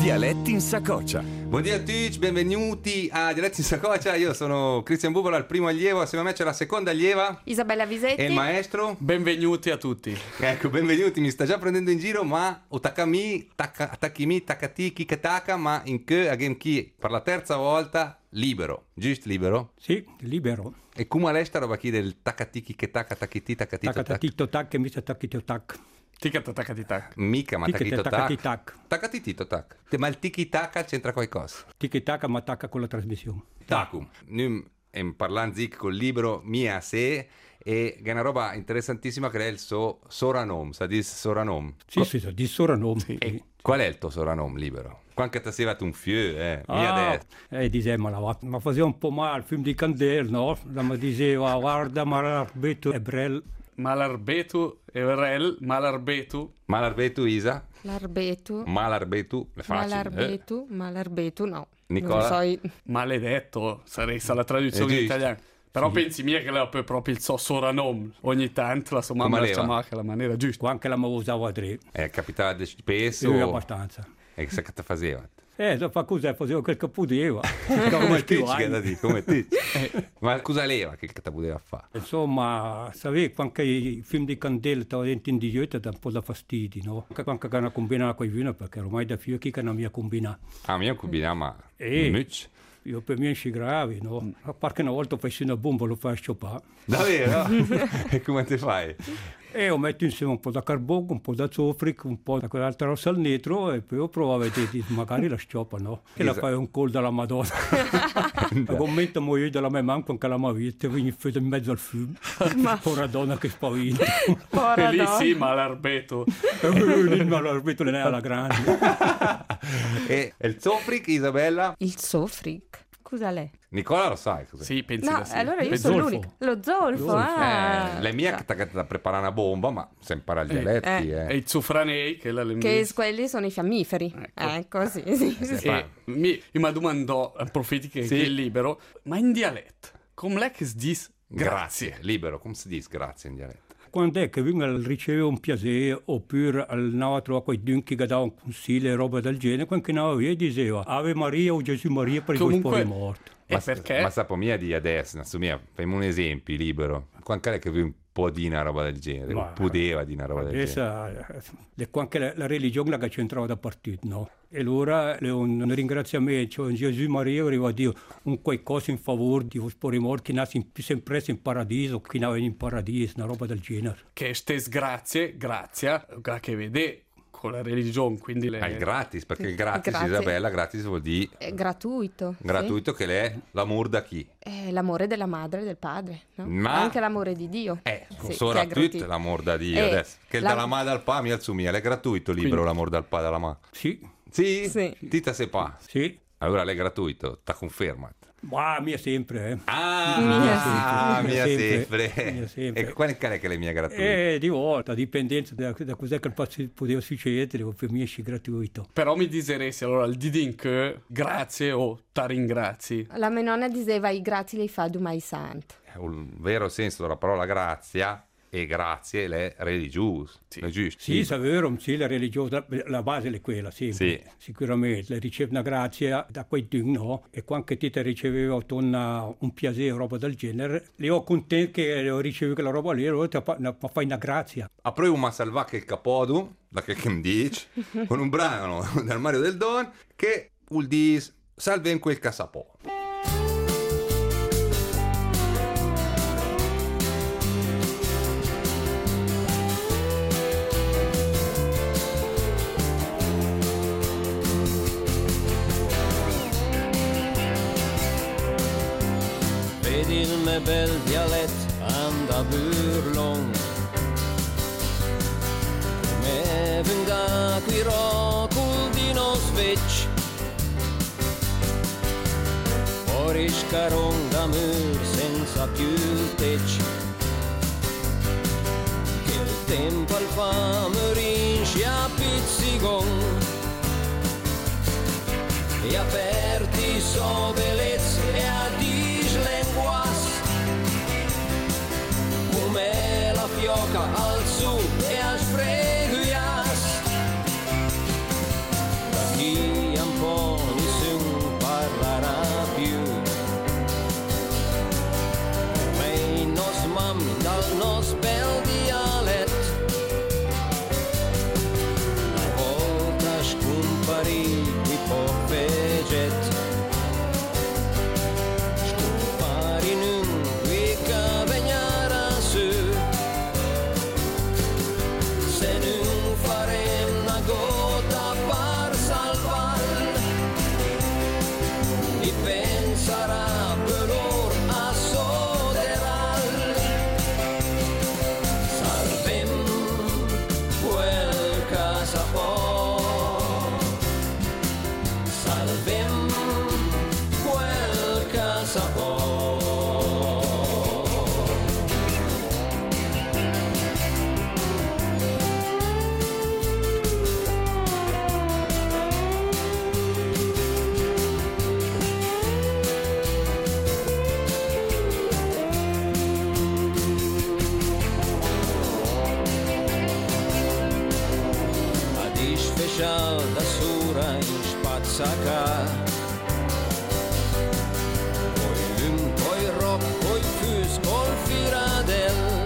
Dialetti in Sacocia. Buongiorno a tutti, benvenuti a Dialetti in Sacocia. Io sono Cristian Bubola, il primo allievo. Assieme a me c'è la seconda allieva, Isabella Visetti. e il maestro. Benvenuti a tutti. Ecco, benvenuti. Mi sta già prendendo in giro, ma otakami, takimi, takati, kikataka, ma in che agem chi per la terza volta libero. Giusto, libero? Sì, libero. E come l'è sta roba chi del takati, kikataka, takiti, takatito, tak? Takatito tak e mica takito tak. Tic-tac-tac-tac. Mica, ma takito, tak. Takati-tak. Takatitito, tak. Ma il tiki-taka c'entra qualcosa? Tiki-taka ma taka con la trasmissione. Taku. Noi parlando zic col libro mia a sé e che è una roba interessantissima che è il suo soranom, sa dis soranom. Sì, di soranom. E qual è il tuo soranom libero? Quando ti sei fatto un fiu, mia destra. Diceva, ma faceva un po' male il film di Candel, no? Mi diceva, guarda, ma l'arbetro è brel. Malarbetu, Evrel, Malarbetu. Malarbetu, Isa? L'arbetu. Malarbetu, è facile. Malarbetu, no. Nicola? Non so. Maledetto, sarei la traduzione in giusto. italiano. Però pensi mia che lei ha proprio il suo soranom. Ogni tanto la sua mamma Come la leva? chiamava alla maniera giusta. Anche la usava a tre. Capitava spesso. Io abbastanza. E che te faceva? Fa cos'è? Faceva quel che poteva. Come ti da dire, come ti. Ma cosa leva che te poteva fare? Insomma, sapevi, anche i film di Candela stavano dentro in digiuto dà un po' da fastidio, no? Anche che una combina con i vini, perché ormai da figlio chi che non mi ha combinato. Ah, mia combina, ma much. Io per me ci gravi, no? A parte una volta fai una bomba lo fai sciopare. Davvero? E come ti fai? E io metto insieme un po' da carbone, un po' da zofric, un po' da quell'altra rossa al nitro e poi io provo a vedere, magari la scioppa, no? E la fai un col dalla Madonna. La commento io della mia mamma anche la mia vita, vieni in mezzo al fiume. Povera donna che spaventa. E lì sì, Malarbetu. Ma l'arbitro non è alla grande. E il zofric, Isabella? Il sofric. Cosa l'è? Nicola lo sai cos'è? Sì, pensi No, da sì. allora io Pensi- sono zolfo. l'unica. Lo zolfo, Le mie che ti da preparare una bomba, ma se impara i dialetti, E i zufranei, che è la Che linguistica. quelli sono i fiammiferi. Ecco. Sì. E mi domandò, approfitti che è libero, ma in dialetto, come l'è che si dice grazie? Libero, come si dice grazie in dialetto? Quando è che viene a ricevere un piacere oppure andava a trovare quei dunchi che davano un consiglio e roba del genere, quando andava via diceva Ave Maria o Gesù Maria per i Comunque- tuoi morti. E perché? Ma sapo mia di adesso, insomma, facciamo un esempio, libero. Quando è che vi un po' di una roba del genere? Ma- Poteva di una roba del genere? Adesso è anche la religione che c'entrava da partito, no? E allora un ringraziamento, cioè Gesù Maria arriva a dire un qualcosa in favore di voi morti che nasce sempre in paradiso, chi non è in paradiso, una roba del genere. Che stes grazie, grazia, che vede con la religione, quindi le... Ah, il gratis, perché il gratis, Grazie. Isabella, gratis vuol dire È gratuito. gratuito che è l'amore da chi? È l'amore della madre e del padre, no? Ma- Anche l'amore di Dio. Sì, solo che a è gratuito. tutti l'amore da Dio adesso. Che la- dalla madre al pa mi alzumia, è gratuito libero Quindi- l'amore dal pa dalla ma. Sì, Sì? Sì. Tita se pa. sì, Allora l'è gratuito, t'ha confermato. ma mia sempre, Mia sempre. sempre. Mia sempre. E qual è che le mie gratuite? Di volta, dipendenza da cos'è che poteva succedere, per me è gratuito. Però mi diseresti allora il didin che grazie o t'aringrazi. La mia nonna diceva i grazie li fa Dumai Santo. Un vero senso della parola grazia e grazie è religioso, è giusto? Sì, è vero, sì, la religione, la base è quella, sempre, Sì. sicuramente. Riceve una grazia da quei due, no? E quando ti riceveva un piacere, roba del genere, io ho contento che ho ricevuto quella roba lì, allora fai una grazia. A prima salvare il capodu, da che mi dici, con un brano dal Mario del Don, che vuol dire salve in quel casapò. Vedi il mio bel dialetto anda burlong. Come venga qui rocul di no svecci. Fuori scaron da mur senza più il tecci. Che il tempo al fame rinci a pizzigon. E aperti so bellezze e a dislenguas come la fioca al sud e a sfreguias da chi a nos bel dialet. Una volta scomparì qui povveget, scompari nun qui che vegnara su, se nun farem una gota per salvar, mi penserà per lor a soderal. Salvem quel che sa può, salvem quel che sa può. Special da sura in spazzaca, poi lung, poi rock, poi fus col firadel,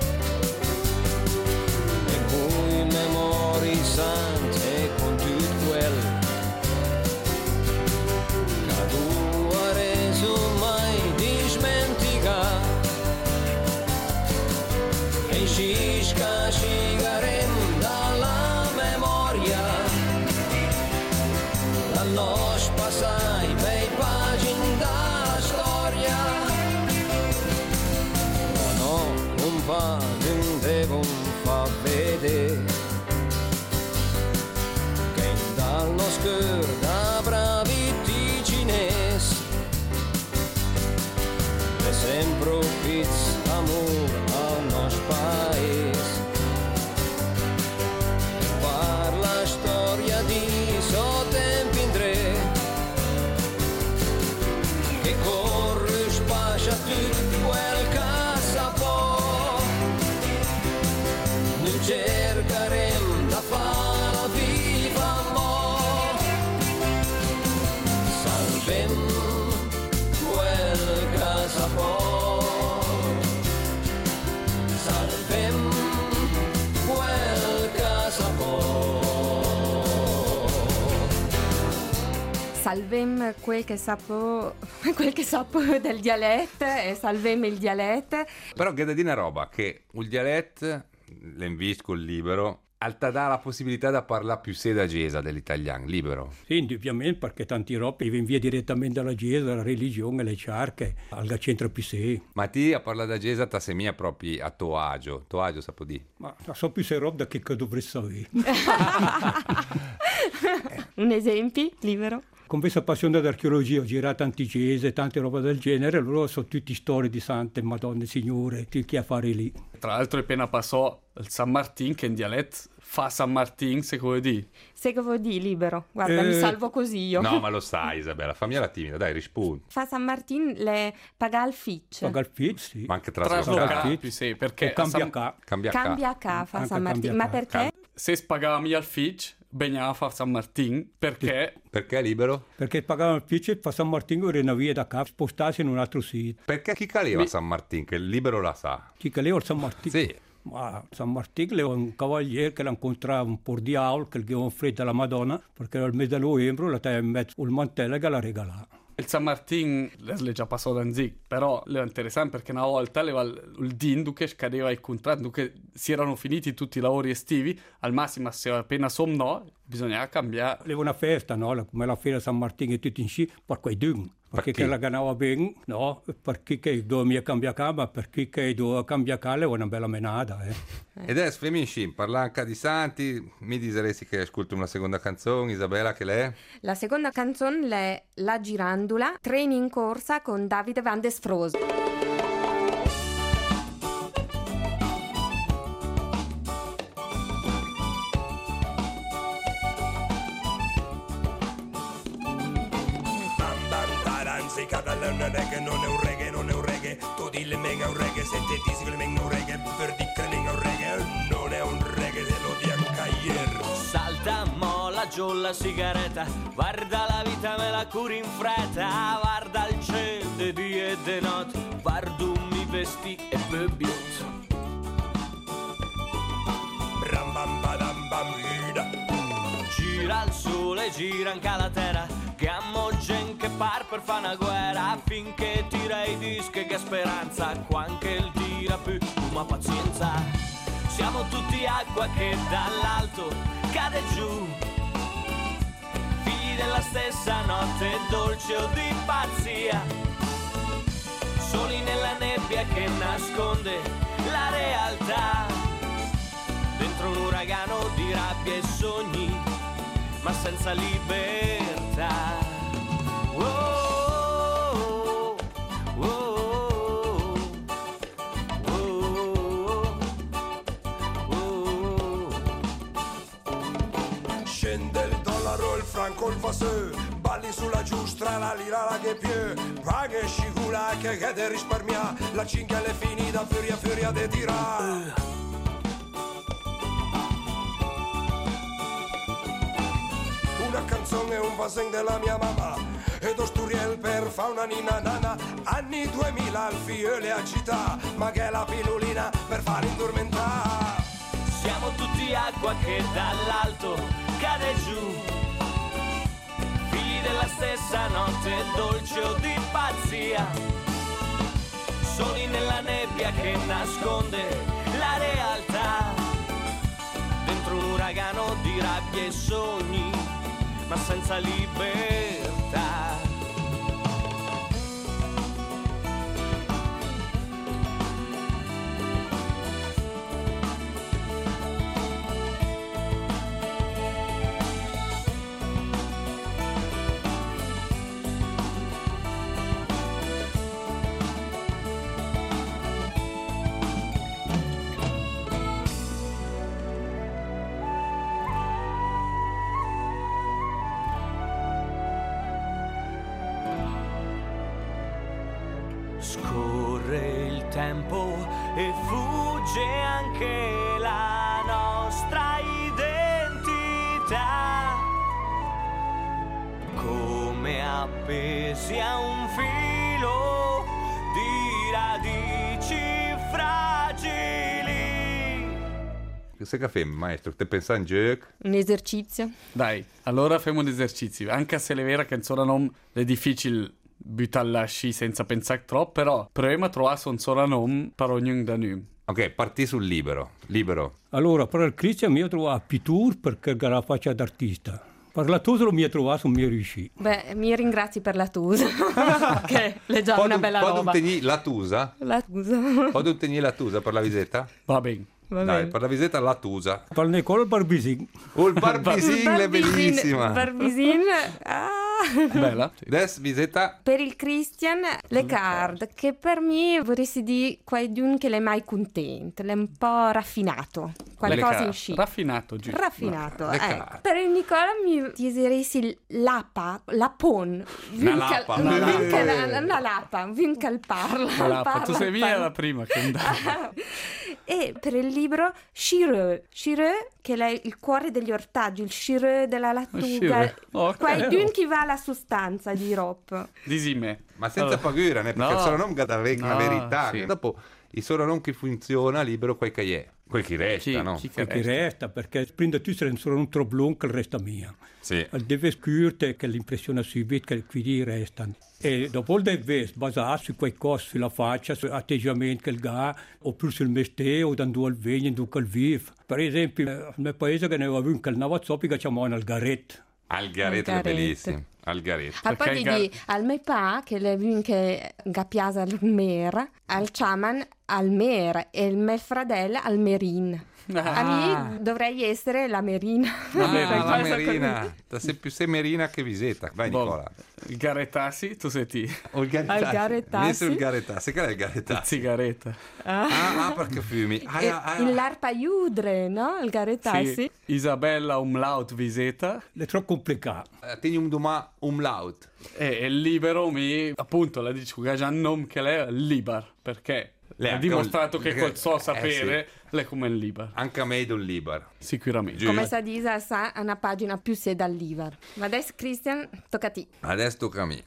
e poi memori sante con tut quel che tu ha reso mai dismentica, e scisca scigarem dalla memoria. Nos passai bei pagine da storia. No, non va, non devo far vedere che dal nostro da bravi ticines è sempre un pizz amor al nostro paese. Parla storia di so tempi che corre spascia tutto quel che sa può. Noi cercheremo da farla viva mo. Salvem quel che sa può, salvem quel che sa può. Salvem quel che sapo del dialetto e salvem il dialetto. Però che da dire una roba, che il dialetto, l'invisco il libero, alta dà la possibilità di parlare più seda gesa dell'italiano, libero. Sì, indubbiamente, perché tanti robe vengono via direttamente dalla Gesa, dalla religione, le ciarche, al centro più sé. Ma ti a parlare da gesa ta semia proprio a tuo agio sapo di. Ma so più se roba da che dovrei sapere. Un esempio, libero? Con questa passione d'archeologia ho girato tanti chiese, tante roba del genere, loro sono tutte storie di sante, madonne, signore, che a fare lì. Tra l'altro appena passò il San Martin, che in dialetto fa San Martin, se come di. Se che vuol dire libero, guarda, mi salvo così io. No, ma lo sai Isabella, fammi la timida, dai, rispondi. Fa San Martin le paga il fitch. Paga il fitch, sì. Ma anche traslocare, sì, perché cambia ca fa San Martin, ma perché? Se spagami al fitch, beniamo a fare San Martin, perché? Perché libero? Perché pagavano il fitch e fa San Martin era una via da qua, spostarsi in un altro sito. Perché chi caleva San Martin, che il libero la sa? Chi caleva il San Martin? Sì. Ma San Martin era un cavaliere che l'ha incontrato un po' di aul, che gli aveva offerto alla Madonna, perché era il mese di novembre, la taglia in mezzo il mantello che la regalava. Il San Martin le già passato da Zig, però è interessante perché una volta il din che scadeva il contratto, che si erano finiti tutti i lavori estivi, al massimo se appena somnò bisognava cambiare. Aveva una festa, no? Come la fiera San Martin e tutti in sci, per quei dun. Perché che la ganava bene, no? Perché che doveva cambiare cama, perché che doveva cambiare cale, una bella menata, Ed è Feminci, parla anche di santi, mi diseresti che ascolto una seconda canzone, Isabella, che l'è? La seconda canzone è La Girandula, treni in corsa con Davide Van der Sfroos. Reggae, non è un reggae, non è un reggae. Tu dilli menga un reggae, se te dici che menga un reggae, per di che menga un reggae, non è un reggae, te lo di anche Salta, molla giù la sigaretta, guarda la vita me la curi in fretta, guarda il cielo di dia e di notte, guarda mi vesti e beviut. gira il sole, gira anche la terra, che amo gente che par per fa una guerra, finché tira i dischi che speranza, quanche il tira più, ma pazienza. Siamo tutti acqua che dall'alto cade giù, figli della stessa notte dolce o di pazzia, soli nella nebbia che nasconde la realtà, dentro un uragano di rabbia e sogni, ma senza libertà. Oh, oh, oh, oh, oh. Scende il dollaro, il franco, il vaseux, balli sulla giustra, la lira, la che più, paga e scicula che te risparmia, la cinghia è finita, furia de tirare. Una canzone e un vasen della mia mamma ed Osturiel per fa una nina nana, anni 2000 al fiole a città, ma che è la pilulina per far indormentare. Siamo tutti acqua che dall'alto cade giù, figli della stessa notte dolce o di pazzia, soli nella nebbia che nasconde la realtà, dentro un uragano di rabbia e sogni, ma senza libertà. Scorre il tempo e fugge anche la nostra identità, come appesi a un filo di radici fragili. Che caffè, maestro? Te pensa in gioco? Un esercizio. Dai, allora facciamo un esercizio, anche se è vero che ancora non è difficile buttarla sci senza pensare troppo, però proviamo a trovare un soprannome per ognuno da noi. Ok, parti sul libero. Allora, per il Cristian mi ho trovato pittura perché ha la faccia d'artista. Per la Tusa mi ho trovato un mio riuscito. Beh, mi ringrazi per la Tusa, che è già una bella roba. Può tenere la Tusa? La Tusa. Può tenere la Tusa per la visita? Va bene. Va Dai, bene. per la visita la Tusa. Per Nicole Barbisin. Oh, il Barbisin è bellissima. Barbisin. Ah. Bella. Adesso visita. Per il Christian, le card, che per me vorresti dire qualcuno che l'è mai contento, l'è un po' raffinato, qualcosa in sci. Raffinato, giusto. Raffinato, Le ecco. card. Per il Nicola mi diresti lapon, Una lapa. una lapa, vinca parla. La lapa. Tu sei via la prima che andava. E per il libro Chireux, che è il cuore degli ortaggi, il Chireux della lattuga, Chireux. Ok. qualcuno che va alla sostanza di Rob. Disi me. Ma senza paura, perché No. il soprannome che dà una No, verità. sì. Dopo, il soprannome che funziona libero quel che è. Quel che resta, Chi, no? chi che Che resta, perché prima di tutto sono un troppo lungo che resta mia. Sì. Deve scurte che l'impressione subito che qui restano. E dopo il deve basare su quei cose, sulla faccia, sull'atteggiamento che il ha, oppure sul mestiere, o dando il vegno, dove il vive. Per esempio, nel mio paese che ne aveva un che il che chiamavano il garetto. Algaretto è Algaretto. bellissimo. Algaretto. A poi Perché di al mio pa, che le vin che gapiasa al mer, al chaman al mer e il mio fratello al merin. A me dovrei essere la merina. La Qualcosa Merina. Sei più sei Merina che Viseta. Vai, Nicola. Il garettassi, tu sei ti. O il Garettassi. Messo il Garettassi. Che è il Garettassi? Zigaretta. Perché fumi. L'arpa iudre, no? Il garettassi. Sì. Isabella umlaut viseta. È troppo complicato. Tieni un domà umlaut. E il libero mi, appunto, la dice che già un nome che lei è liber, perché Lei ha anche dimostrato un- che col suo sì. sapere lei è come il liber. Anche a me è un liber. Sicuramente. Come sa Disa, sa una pagina più se dal liver. Ma adesso, Christian, tocca a te. Adesso tocca a me.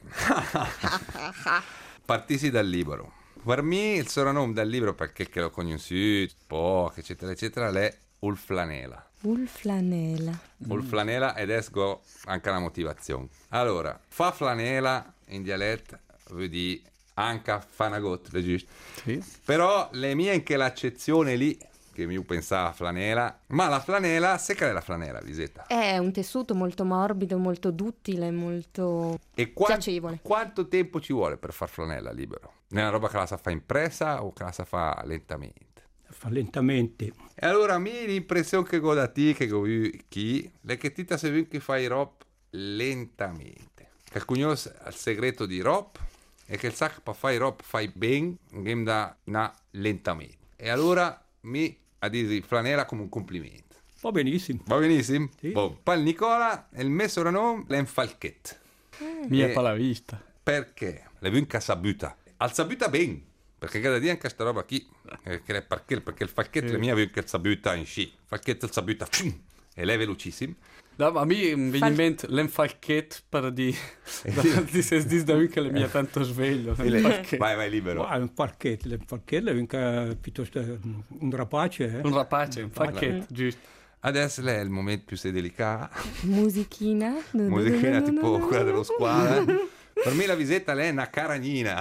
Partissi dal libro. Per me il soprannome dal libro, perché che lo conosci, poco, eccetera, eccetera, è Ulflanela. Ul flanela. O il flanela ed esco anche la motivazione. Allora, fa flanela in dialetto vuol dire anche fanagot, è giusto? Sì. Però le mie anche l'accezione lì, che io pensavo flanela, ma la flanela, se che è la flanela, Visetta? È un tessuto molto morbido, molto duttile, molto E piacevole. quanto tempo ci vuole per far flanela libero? È una roba che la sa fa in pressa o che la sa fa lentamente? Fa lentamente. E allora mi l'impressione che go da te, che go chi, le che ti se vuoi che fai rob lentamente. Che il cugnos il segreto di rob è che il sac per fare rob fai ben, game da na lentamente. E allora mi a dire flanela come un complimento. Va benissimo. Va benissimo? Sì. Bon. Poi il Nicola, il mio soprannome è Falchet. Mia palavista. Perché? Le vinca sabuta. Al sabuta ben. Perché cada dia anche sta roba qui, che è perché il falchetto le mia vinca il sabuta in sci. Il falchetto il sabuta e lei è velocissimo. No, ma a me viene in mente l'enfalchet per di se dis da che le mia tanto sveglio. Vai libero. Ma un parchetto è anche piuttosto un rapace. Un rapace, un falchet, giusto. Adesso lei è il momento più delicato. Musichina. Musichina tipo quella dello squadra. Per me la Visetta lei è una caragnina.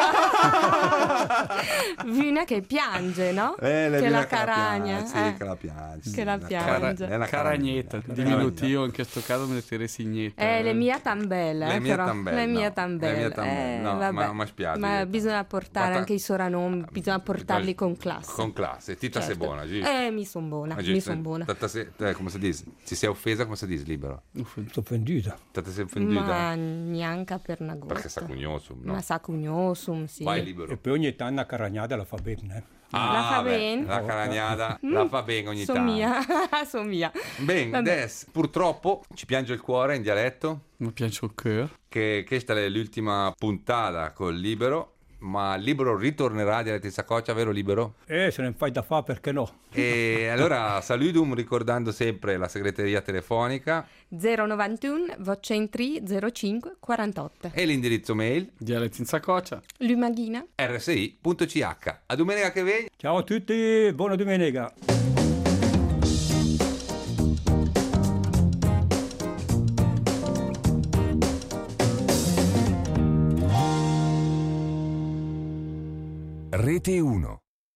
Vina che piange, no? Che la caragna. Sì, che la piange. Che la piange. È una Caragnetta, diminutivo in questo caso mi metterei signetta. Le mie tambelle. Le mie però. tambelle, Le mie no. tambelle. Le mie tambelle, no, vabbè. ma spiace, Ma Visetta. bisogna portare Ma anche i sopranomi, bisogna portarli con classe. Con classe. Tita sei Certo. buona, giusto? Mi sono buona, Giusto? mi sono buona. Come si dice? Si sei offesa, come si dice libero? Sto offenduta. Tata sei offenduta? Ma neanche per una goccia. Perché sa cugnoso, no? Ma sa cugnosum, sì. Vai E libero. poi ogni tanto una caragnata la fa bene. La fa beh, bene? La caragnata la fa bene ogni tanto. Somia. Bene, Vabbè. adesso purtroppo ci piange il cuore in dialetto, Mi piace il cœur. che questa è l'ultima puntata col libero, ma il libero ritornerà a dialetto in Sacoccia, vero libero? Se ne fai da fa, perché no? E allora salutum ricordando sempre la segreteria telefonica 091 vocentri 05 48. e l'indirizzo mail Dialetti in saccoccia. Lumaghina. rsi.ch. A domenica che viene. Ciao a tutti, buona domenica. Rete 1